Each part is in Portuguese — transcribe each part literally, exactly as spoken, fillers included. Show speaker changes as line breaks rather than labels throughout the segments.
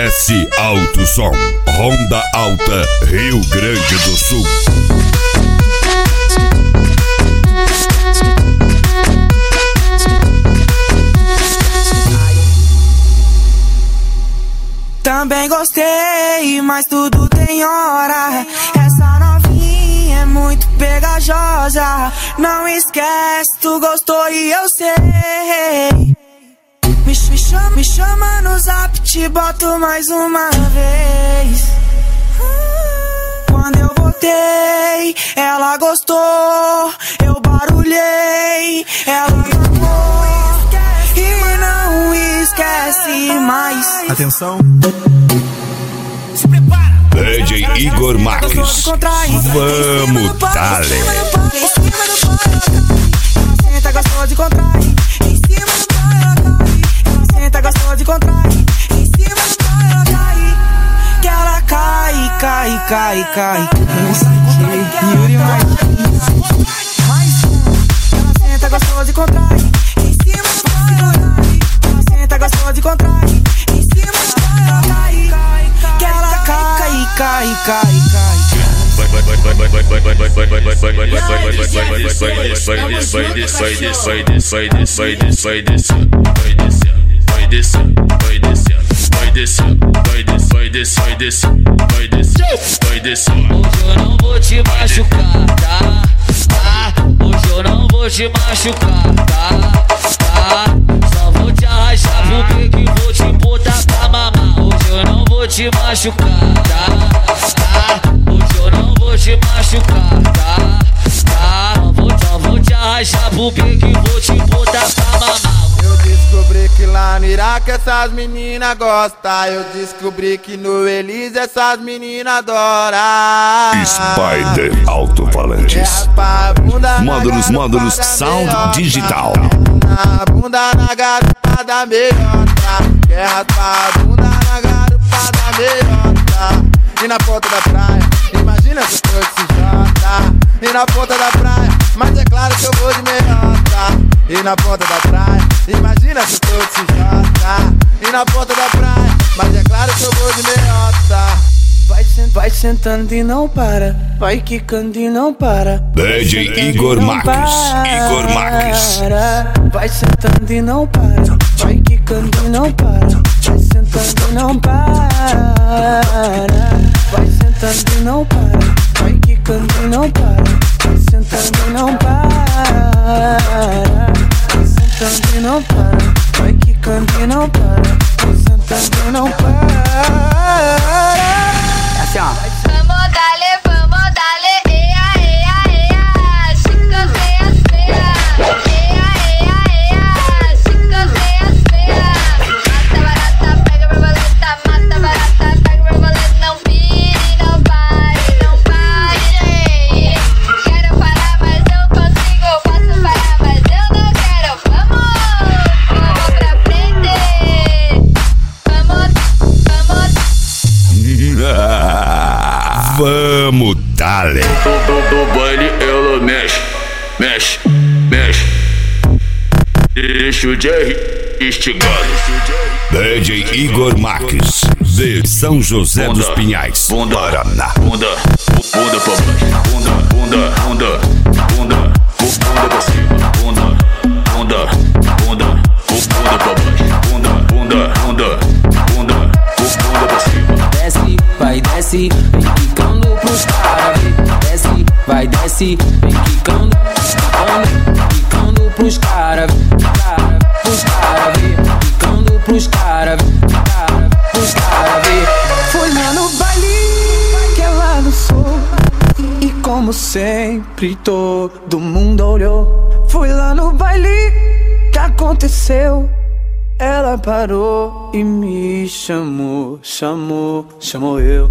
S Alto Som, Ronda Alta, Rio Grande do Sul.
Também gostei, mas tudo tem hora. Essa novinha é muito pegajosa. Não esquece, tu gostou e eu sei. Me, me, chama, me chama no zap, te boto mais uma vez. Quando eu voltei, ela gostou. Eu barulhei, ela amou. E não esquece mais.
Atenção.
Se prepara.
D J Igor Marques. Vamos, dale.
Em cima do ela senta, gostou de contrair. Em cima do pau ela cai. Ela senta, gostou de contrair. Em cima do pau ela cai. Que ela cai, cai, cai, cai. Yuri Martins. Ela senta, gostou de contrair. Em cima do pau ela cai. Ela senta, gostou de contrair. Em cima do pau ela cai. Que ela cai, cai, cai, cai.
Vai, vai, vai, vai, vai, vai, vai, vai, vai, vai, vai, vai, vai, vai, vai, vai, vai, vai, vai,
Hoje eu não vou te machucar, tá? Tá? Hoje eu não vou te machucar, tá? Tá? Só vou te arrastar pro peito e vou te botar pra mamar. Hoje eu não vou te machucar, tá? Tá? Hoje eu não vou te machucar, tá? Tá? Só vou, só vou te arrastar pro peito e vou te botar pra mamar.
Eu descobri que lá no Iraque essas meninas gostam. Eu descobri que no Elise essas meninas adoram.
Spider Alto-Falantes. Módulos, módulos, sound digital.
Na bunda na garupada meiota. Quer raspar a bunda na garupada meiota. E na ponta da praia, imagina se fosse Jota. E na ponta da praia, mas é claro que eu vou de meiota. E na ponta da praia, imagina se fosse Jota. E na ponta da praia, mas é claro que eu vou de meiota. Vai, sent vai sentando e não para. Vai quicando e não para.
D J Igor Marques. Igor Marques.
Vai sentando e não para. Vai quicando e não para. Vai sentando e não para. Vai sentando e não para. Vai quicando e não para. Vai sentando e não para. Vai sentando e não para. Vai quicando e não para. Vai sentando e não para. Assim, ó.
Vamos dale, vamos dale, ea, ea, ea. Chicas feias, feias. Ea, ea, ea. Chicas feias, feias. Mata barata, pega borboleta. Mata barata, pega borboleta. Não vire, não pare, não pare. Quero parar, mas não consigo. Posso parar, mas eu não quero. Vamos, vamos pra frente. Vamos, vamos.
Vamos, dale.
do baile ela mexe, mexe, mexe. Deixa o Jerry instigado.
D J Igor Marques, de São José dos Pinhais, Paraná.
Bunda, bunda pra baixo, bunda, bunda, bunda, bunda, bunda pra cima, bunda, bunda, bunda, bunda pra baixo, bunda, bunda, bunda, bunda, bunda pra cima.
Desce, vai, desce, vem quicando pros caras ver. Desce, vai, desce, vem quicando, quicando, quicando pros caras ver. Cara, pros caras ver. Quicando pros caras ver. Cara, pros caras ver.
Foi lá no baile que ela dançou. E como sempre todo mundo olhou. Foi lá no baile que aconteceu. Ela parou e me chamou, chamou, chamou eu.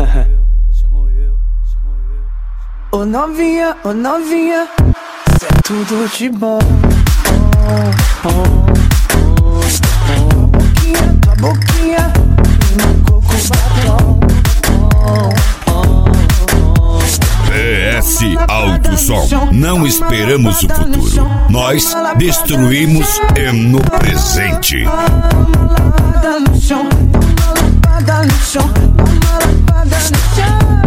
Ô novinha, ô novinha, cê é tudo de bom. Oh, oh, oh, oh. Boquinha, tua boquinha, no coco batom. Oh, oh, oh.
P S Alto Som. som. Não esperamos o futuro. Nós destruímos é no presente.
Lapada no chão, lapada no chão, lapada no chão.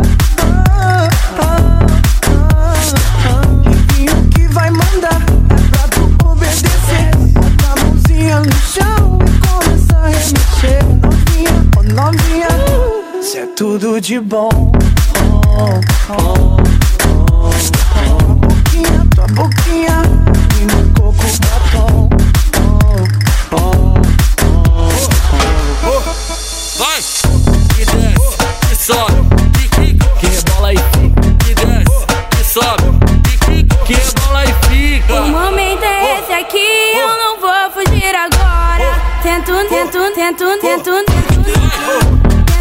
Livinho que vai mandar, é pra tu obedecer. Bota a mãozinha no chão e começa a remexer. Novinha, oh novinha, cê é tudo de bom. Oh, oh, oh, oh. Tua boquinha, tua boquinha, e no coco batom. Oh, oh, oh, oh.
Vai! Que desce, que sobe, que quica, que rebola e fica. Que desce, que sobe, que quica, que rebola e fica.
O momento é esse aqui, eu não vou fugir agora. Tento, tento, tento, tento, tento.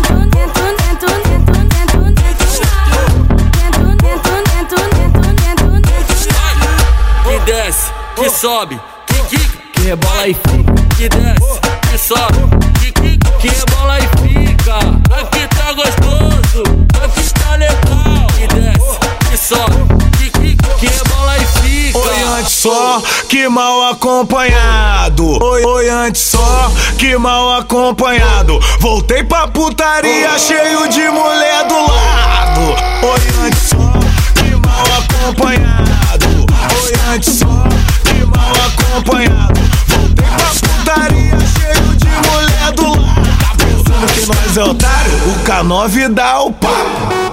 Que desce, que sobe, que quica, que rebola e fica. Que desce, que sobe, que quica, que rebola e fica. Aqui tá gostoso, aqui tá legal. Que desce, que sobe, que quica, que rebola e fica.
Oi, antes só, que mal acompanhado. Oi, oi, antes só, que mal acompanhado. Voltei pra putaria cheio de mulher do lado. Oi, antes só, que mal acompanhado. Oi, antes só, que mal acompanhado. Voltei pra putaria cheio de mulher do lado. Tá pensando que nós é otário? O K nove dá o papo.